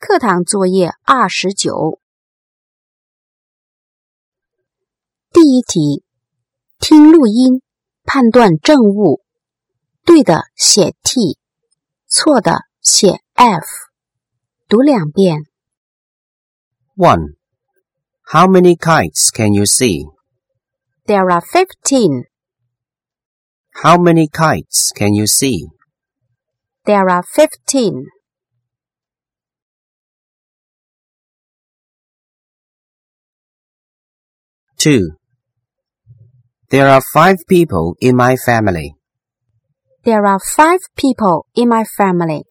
课堂作业29。第一题，听录音，判断正误。对的写 T， 错的写 F。读2遍。 1. How many kites can you see? There are 15. How many kites can you see? There are 15. 2. There are 5 people in my family. There are 5 people in my family.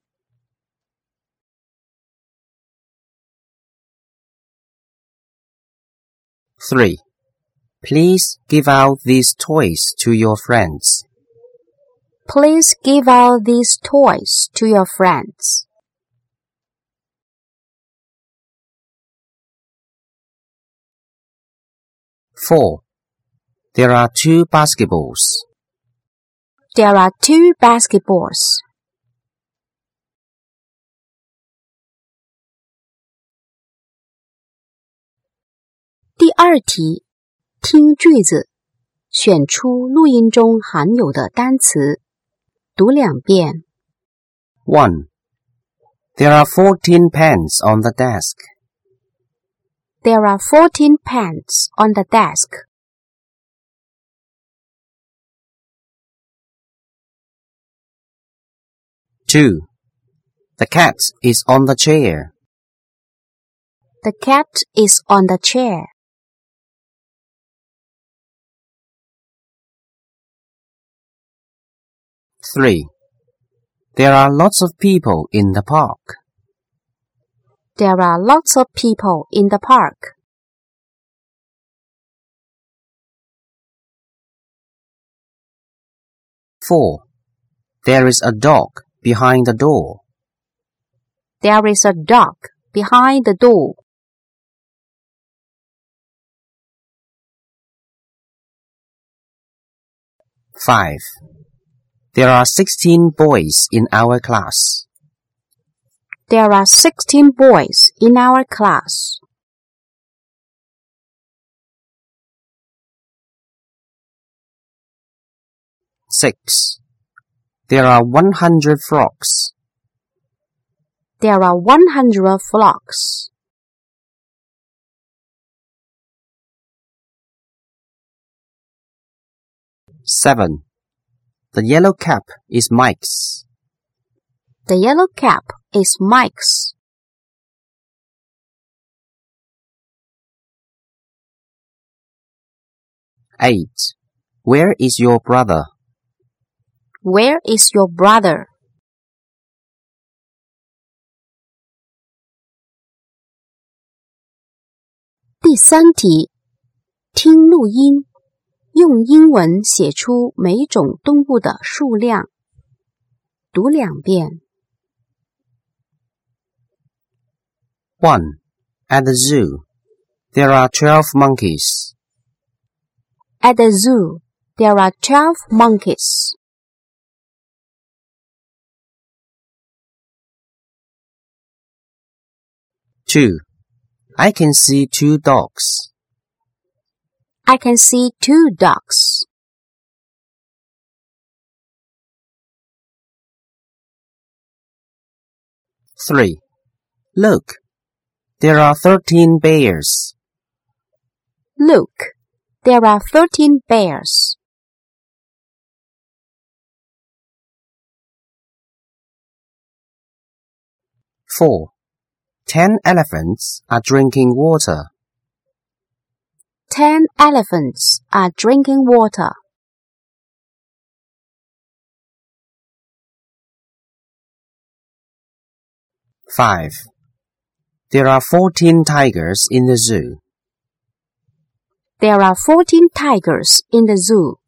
3. Please give out these toys to your friends. Please give out these toys to your friends. 4. There are 2 basketballs. There are 2 basketballs. 第二题，听句子，选出录音中含有的单词，读2遍。 1. There are 14 pens on the desk. There are 14 pens on the desk. 2. The cat is on the chair. The cat is on the chair. 3. There are lots of people in the park. There are lots of people in the park. 4. There is a dog behind the door. There is a dog behind the door. 5. There are 16 boys in our class. There are 16 boys in our class. 6. There are 100 frogs. There are 100 frogs. 7. The yellow cap is Mike's. The yellow cap is Mike's. 8. Where is your brother? Where is your brother? 第三题，听录音，用英文写出每种动物的数量。读2遍。 1. At the zoo, there are 12 monkeys. At the zoo, there are 12 monkeys. 2. I can see 2 dogs. I can see 2 dogs. 3. Look, there are 13 bears. Look, there are 13 bears. 4. 10 elephants are drinking water. 10 elephants are drinking water. 5. There are 14 tigers in the zoo. There are 14 tigers in the zoo.